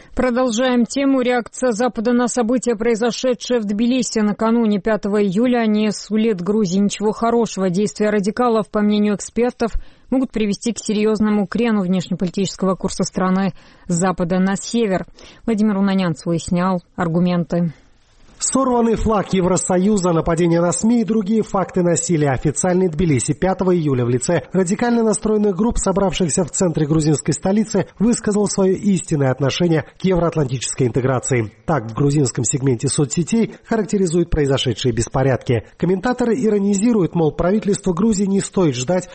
Продолжаем тему. Реакция Запада на события, произошедшие в Тбилиси накануне 5 июля, не сулит Грузии ничего хорошего. Действия радикалов, по мнению экспертов, могут привести к серьезному крену внешнеполитического курса страны с запада на север. Владимир Унанянц выяснял аргументы. Сорванный флаг Евросоюза, нападение на СМИ и другие факты насилия. Официальный Тбилиси 5 июля в лице радикально настроенных групп, собравшихся в центре грузинской столицы, высказал свое истинное отношение к евроатлантической интеграции. Так в грузинском сегменте соцсетей характеризуют произошедшие беспорядки. Комментаторы иронизируют, мол, правительству Грузии не стоит ждать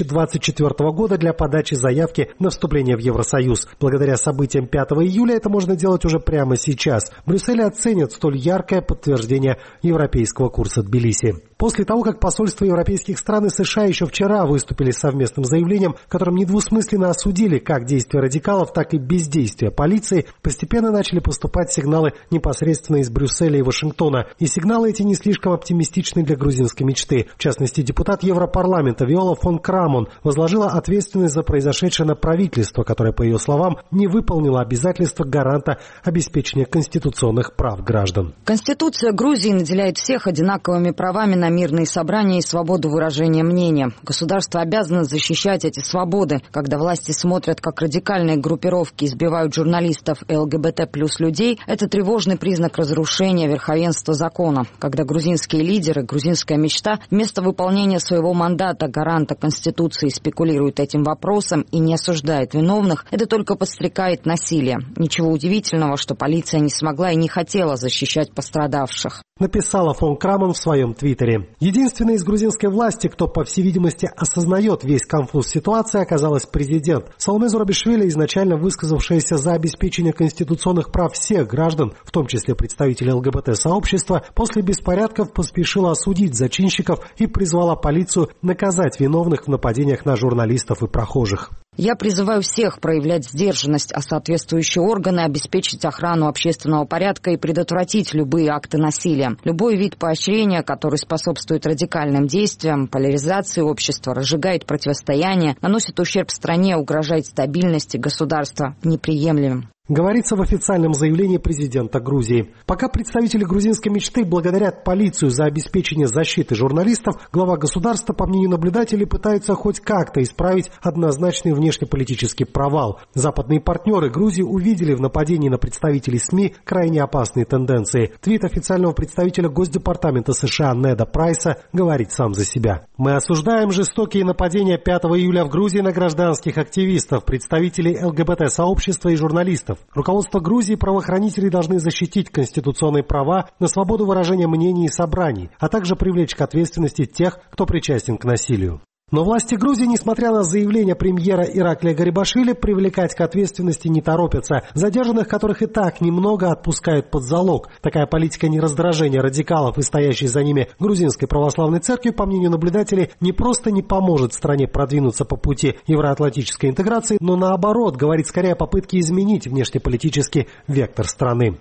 2024 года для подачи заявки на вступление в Евросоюз. Благодаря событиям 5 июля это можно делать уже прямо сейчас. В Брюсселе оценят столь яркое подтверждение европейского курса Тбилиси. После того, как посольства европейских стран и США еще вчера выступили с совместным заявлением, в котором недвусмысленно осудили как действия радикалов, так и бездействие полиции, постепенно начали поступать сигналы непосредственно из Брюсселя и Вашингтона. И сигналы эти не слишком оптимистичны для грузинской мечты. В частности, депутат Европарламента Виола фон Крамон возложила ответственность за произошедшее на правительство, которое, по ее словам, не выполнило обязательства гаранта обеспечения конституционных прав граждан. Конституция Грузии наделяет всех одинаковыми правами на мирные собрания и свободу выражения мнения. Государство обязано защищать эти свободы. Когда власти смотрят, как радикальные группировки избивают журналистов и ЛГБТ плюс людей, это тревожный признак разрушения верховенства закона. Когда грузинские лидеры, грузинская мечта, вместо выполнения своего мандата гаранта Конституции спекулируют этим вопросом и не осуждает виновных, это только подстрекает насилие. Ничего удивительного, что полиция не смогла и не хотела защищать пострадавших. Написала фон Крамон в своем твиттере. Единственной из грузинской власти, кто, по всей видимости, осознает весь конфуз ситуации, оказалась президент. Саломе Зурабишвили, изначально высказавшаяся за обеспечение конституционных прав всех граждан, в том числе представителей ЛГБТ-сообщества, после беспорядков поспешила осудить зачинщиков и призвала полицию наказать виновных в нападениях на журналистов и прохожих. Я призываю всех проявлять сдержанность, а соответствующие органы обеспечить охрану общественного порядка и предотвратить любые акты насилия. Любой вид поощрения, который способствует радикальным действиям, поляризации общества, разжигает противостояние, наносит ущерб стране, угрожает стабильности государства, неприемлемым. Говорится в официальном заявлении президента Грузии. Пока представители грузинской мечты благодарят полицию за обеспечение защиты журналистов, глава государства, по мнению наблюдателей, пытается хоть как-то исправить однозначный внешнеполитический провал. Западные партнеры Грузии увидели в нападении на представителей СМИ крайне опасные тенденции. Твит официального представителя Госдепартамента США Неда Прайса говорит сам за себя. «Мы осуждаем жестокие нападения 5 июля в Грузии на гражданских активистов, представителей ЛГБТ-сообщества и журналистов. Руководство Грузии и правоохранители должны защитить конституционные права на свободу выражения мнений и собраний, а также привлечь к ответственности тех, кто причастен к насилию». Но власти Грузии, несмотря на заявление премьера Ираклия Гарибашвили, привлекать к ответственности не торопятся. Задержанных, которых и так немного, отпускают под залог. Такая политика нераздражения радикалов и стоящей за ними грузинской православной церкви, по мнению наблюдателей, не просто не поможет стране продвинуться по пути евроатлантической интеграции, но наоборот, говорит скорее о попытке изменить внешнеполитический вектор страны.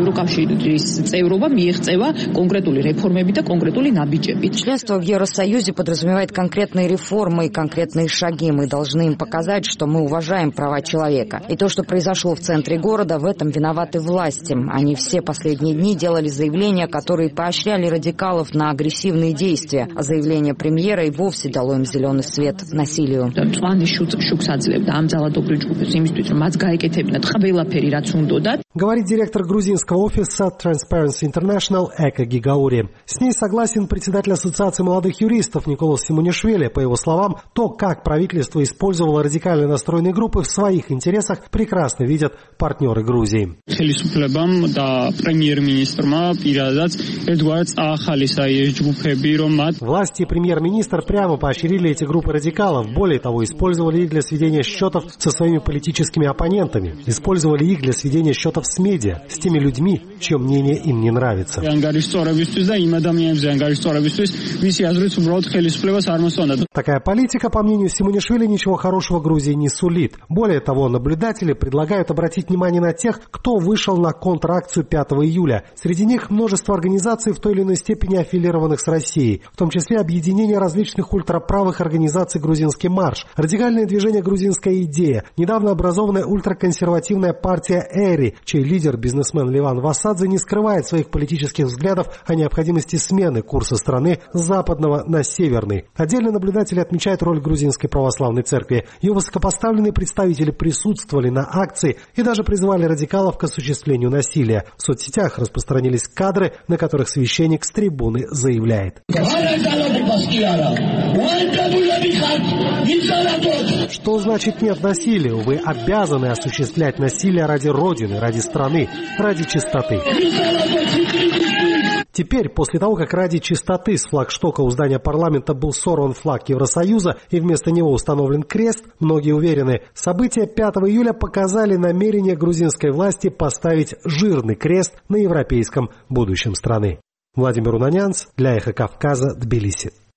Членство в Евросоюзе подразумевает конкретные реформы и конкретные шаги. Мы должны им показать, что мы уважаем права человека. И то, что произошло в центре города, в этом виноваты власти. Они все последние дни делали заявления, которые поощряли радикалов на агрессивные действия. А заявление премьера и вовсе дало им зеленый свет насилию. Говорит директор грузинского офиса Transparency International Эко Гигаури. С ней согласен председатель Ассоциации молодых юристов Николас Симонишвили. По его словам, то, как правительство использовало радикально настроенные группы в своих интересах, прекрасно видят партнеры Грузии. Власти и премьер-министр прямо поощрили эти группы радикалов. Более того, использовали их для сведения счетов со своими политическими оппонентами. Использовали их для сведения счетов с медиа, с теми людьми, людьми, чье мнение им не нравится. Такая политика, по мнению Симонишвили, ничего хорошего Грузии не сулит. Более того, наблюдатели предлагают обратить внимание на тех, кто вышел на контракцию 5 июля. Среди них множество организаций, в той или иной степени аффилированных с Россией, в том числе объединение различных ультраправых организаций «Грузинский марш», радикальное движение «Грузинская идея», недавно образованная ультраконсервативная партия «Эри», чей лидер, бизнесмен Леван Васадзе, не скрывает своих политических взглядов о необходимости смены курса страны с западного на северный. Отдельно наблюдатели отмечают роль Грузинской православной церкви. Ее высокопоставленные представители присутствовали на акции и даже призывали радикалов к осуществлению насилия. В соцсетях распространились кадры, на которых священник с трибуны заявляет: что значит нет насилия? Вы обязаны осуществлять насилие ради Родины, ради страны, ради чистоты. Теперь, после того, как ради чистоты с флагштока у здания парламента был сорван флаг Евросоюза и вместо него установлен крест, многие уверены, события 5 июля показали намерение грузинской власти поставить жирный крест на европейском будущем страны. Владимир Унанянц для Эхо Кавказа, Тбилиси.